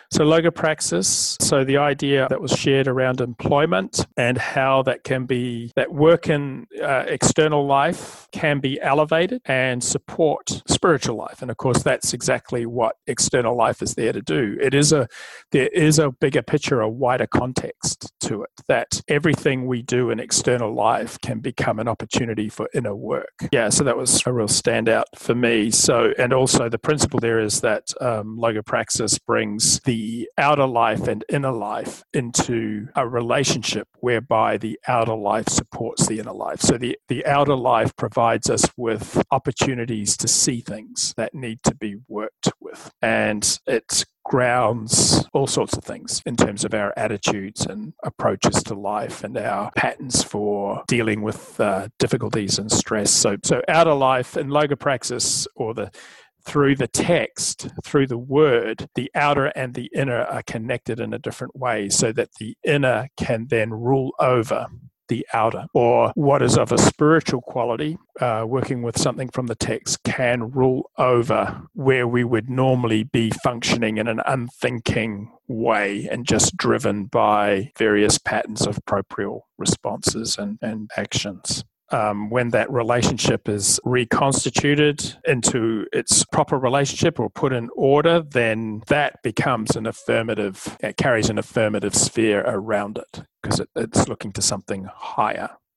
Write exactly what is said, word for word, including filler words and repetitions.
So logopraxis, so the idea that was shared around employment and how that can be, that work in uh, external life can be elevated and support spiritual life. And of course, that's exactly what external life is there to do. It is a, there is a bigger picture, a wider context to it, that everything we do in external life can become an opportunity for inner work. Yeah, so that was a real standout for me. So, and also the principle there is that um, logopraxis brings the outer life and inner life into a relationship whereby the outer life supports the inner life. So the, the outer life provides us with opportunities to see things that need to be worked with. And it grounds all sorts of things in terms of our attitudes and approaches to life and our patterns for dealing with uh, difficulties and stress. So, so outer life and logopraxis, or the through the text, through the word, the outer and the inner are connected in a different way, so that the inner can then rule over the outer, or what is of a spiritual quality, uh, working with something from the text, can rule over where we would normally be functioning in an unthinking way and just driven by various patterns of proprial responses and, and actions. Um, when that relationship is reconstituted into its proper relationship or put in order, then that becomes an affirmative, it carries an affirmative sphere around it, because it, it's looking to something higher